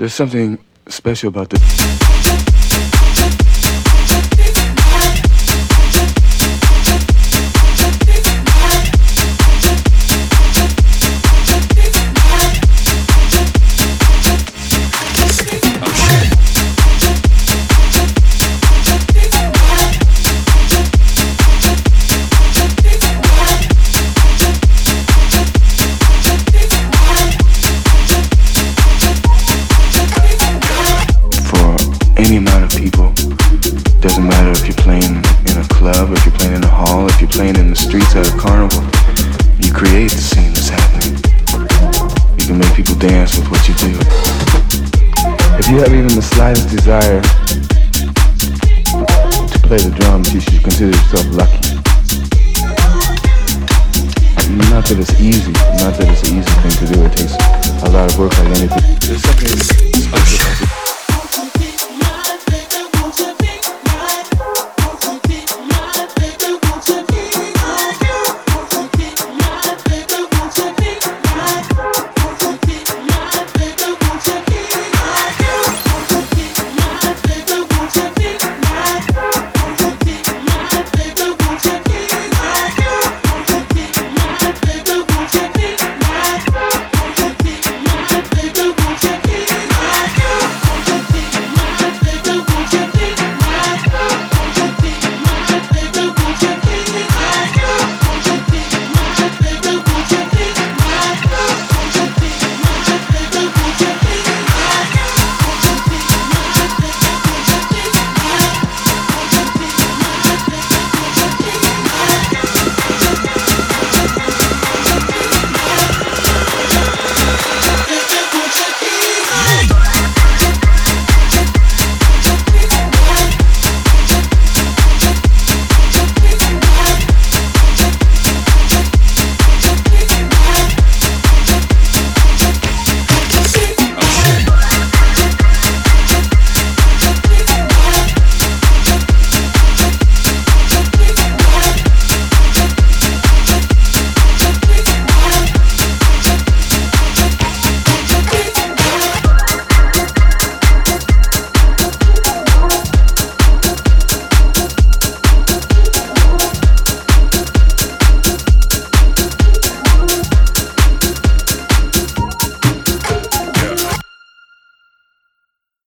There's something special about this. Any amount of people, doesn't matter if you're playing in a club, if you're playing in a hall, if you're playing in the streets at a carnival, you create the scene that's happening. You can make people dance with what you do. If you have even the slightest desire to play the drums, you should consider yourself lucky. Not that it's easy, not that it's an easy thing to do, it takes a lot of work like anything. There's something special about it.